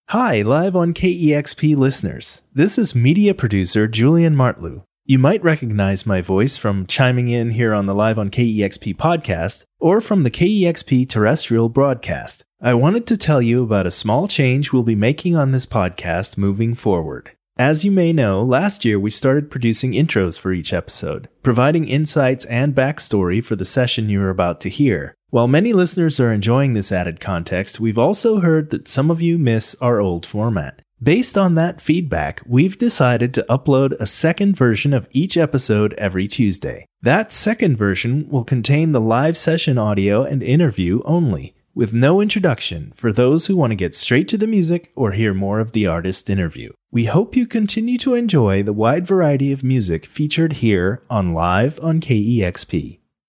Hi, live on KEXP listeners. This is media producer Julian Martlew. You might recognize my voice from chiming in here on the Live on KEXP podcast or from the KEXP terrestrial broadcast. I wanted to tell you about a small change we'll be making on this podcast moving forward. As you may know, last year we started producing intros for each episode, providing insights and backstory for the session you're about to hear. While many listeners are enjoying this added context, we've also heard that some of you miss our old format. Based on that feedback, we've decided to upload a second version of each episode every Tuesday. That second version will contain the live session audio and interview only, with no introduction for those who want to get straight to the music or hear more of the artist interview. We hope you continue to enjoy the wide variety of music featured here on Live on KEXP.